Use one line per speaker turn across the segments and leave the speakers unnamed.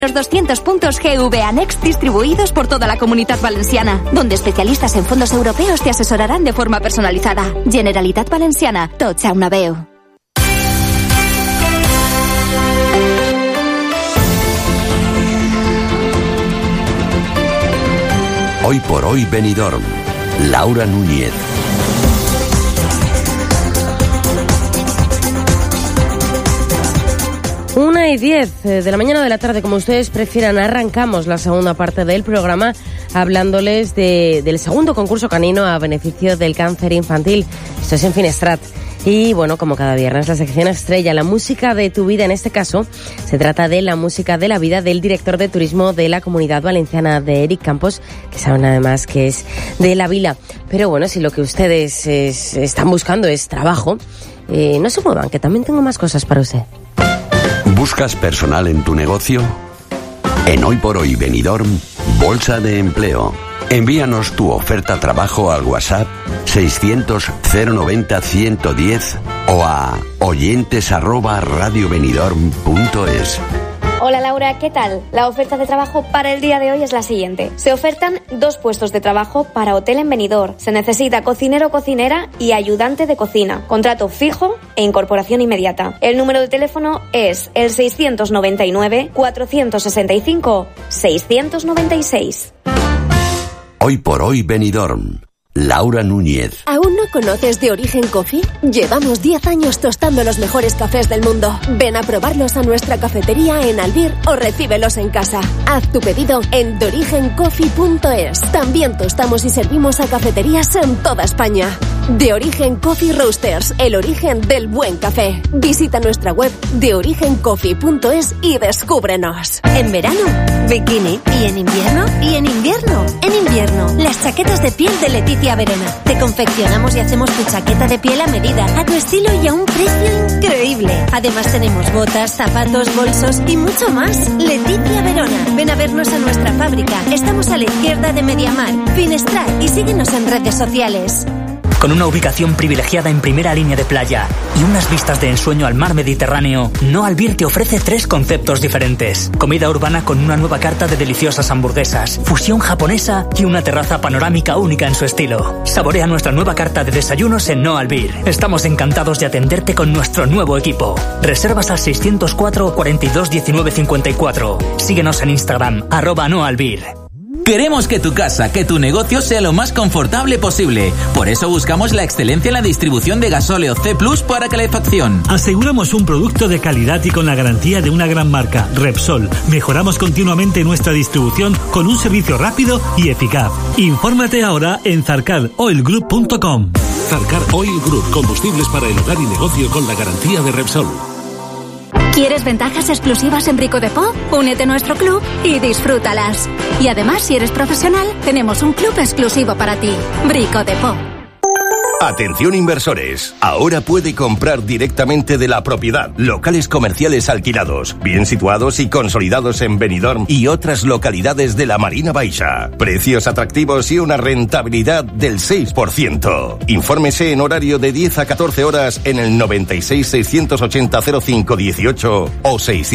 Los 200 puntos GVA Next distribuidos por toda la Comunitat Valenciana, donde especialistas en fondos europeos te asesorarán de forma personalizada. Generalitat Valenciana, tots a una veu.
Hoy por hoy Benidorm. Laura Núñez.
Una y 10 de la mañana o de la tarde, como ustedes prefieran, arrancamos la segunda parte del programa hablándoles del segundo concurso canino a beneficio del cáncer infantil. Esto es en Finestrat. Y bueno, como cada viernes, la sección estrella, la música de tu vida. En este caso, se trata de la música de la vida del director de turismo de la Comunidad Valenciana, de Eric Campos, que saben además que es de La Vila. Pero bueno, si lo que ustedes están buscando es trabajo, no se muevan, que también tengo más cosas para usted.
¿Buscas personal en tu negocio? En Hoy por Hoy Benidorm, Bolsa de Empleo. Envíanos tu oferta trabajo al WhatsApp 600-090-110 o a oyentes@radiobenidorm.es.
Hola Laura, ¿qué tal? La oferta de trabajo para el día de hoy es la siguiente. Se ofertan 2 puestos de trabajo para hotel en Benidorm. Se necesita cocinero o cocinera y ayudante de cocina. Contrato fijo e incorporación inmediata. El número de teléfono es el 699-465-696.
Hoy por Hoy Benidorm. Laura Núñez.
¿Aún no conoces De Origen Coffee? Llevamos 10 años tostando los mejores cafés del mundo. Ven a probarlos a nuestra cafetería en Albir o recíbelos en casa. Haz tu pedido en deorigencoffee.es. También tostamos y servimos a cafeterías en toda España. De Origen Coffee Roasters, el origen del buen café. Visita nuestra web deorigencoffee.es y descúbrenos.
En verano, bikini. Y en invierno, En invierno, las chaquetas de piel de Leticia Verona. Te confeccionamos y hacemos tu chaqueta de piel a medida, a tu estilo y a un precio increíble. Además tenemos botas, zapatos, bolsos y mucho más. Leticia Verona. Ven a vernos a nuestra fábrica. Estamos a la izquierda de Mediamar, Finestrat, y síguenos en redes sociales.
Con una ubicación privilegiada en primera línea de playa y unas vistas de ensueño al mar Mediterráneo, No Albir te ofrece 3 conceptos diferentes. Comida urbana con una nueva carta de deliciosas hamburguesas, fusión japonesa y una terraza panorámica única en su estilo. Saborea nuestra nueva carta de desayunos en No Albir. Estamos encantados de atenderte con nuestro nuevo equipo. Reservas al 604 42 19 54. Síguenos en Instagram, @NoAlbir.
Queremos que tu casa, que tu negocio sea lo más confortable posible. Por eso buscamos la excelencia en la distribución de gasóleo C+ para calefacción.
Aseguramos un producto de calidad y con la garantía de una gran marca, Repsol. Mejoramos continuamente nuestra distribución con un servicio rápido y eficaz. Infórmate ahora en zarcaroilgroup.com.
Zarcar Oil Group, combustibles para el hogar y negocio con la garantía de Repsol.
¿Quieres ventajas exclusivas en Brico Depot? Únete a nuestro club y disfrútalas. Y además, si eres profesional, tenemos un club exclusivo para ti. Brico Depot.
Atención inversores, ahora puede comprar directamente de la propiedad. Locales comerciales alquilados, bien situados y consolidados en Benidorm y otras localidades de la Marina Baixa. Precios atractivos y una rentabilidad del 6%. Infórmese en horario de 10 a 14 horas en el 96 680 05 18 o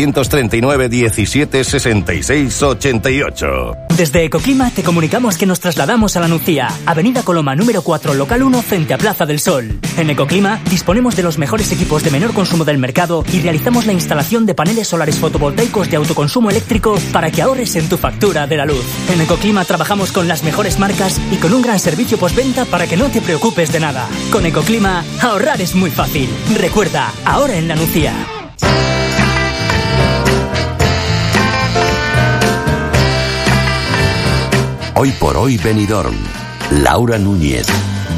639 17 66 88.
Desde Ecoclima te comunicamos que nos trasladamos a La Nucía, Avenida Coloma número 4, local 1, frente a Plaza del Sol. En Ecoclima disponemos de los mejores equipos de menor consumo del mercado y realizamos la instalación de paneles solares fotovoltaicos de autoconsumo eléctrico para que ahorres en tu factura de la luz. En Ecoclima trabajamos con las mejores marcas y con un gran servicio postventa para que no te preocupes de nada. Con Ecoclima, ahorrar es muy fácil. Recuerda, ahora en La Nucía.
Hoy por Hoy Benidorm. Laura Núñez.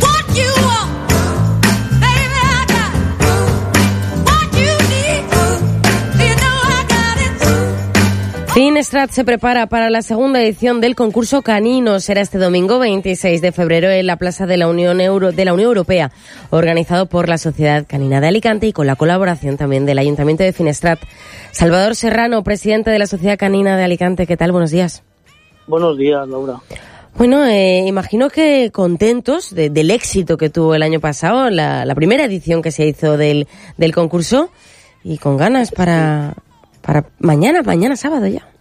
Finestrat se prepara para la segunda edición del concurso canino. Será este domingo 26 de febrero en la Plaza de la Unión Europea, organizado por la Sociedad Canina de Alicante y con la colaboración también del Ayuntamiento de Finestrat. Salvador Serrano, presidente de la Sociedad Canina de Alicante, ¿qué tal? Buenos días.
Buenos días, Laura.
Bueno, imagino que contentos del éxito que tuvo el año pasado, la primera edición que se hizo del concurso, y con ganas para mañana sábado ya.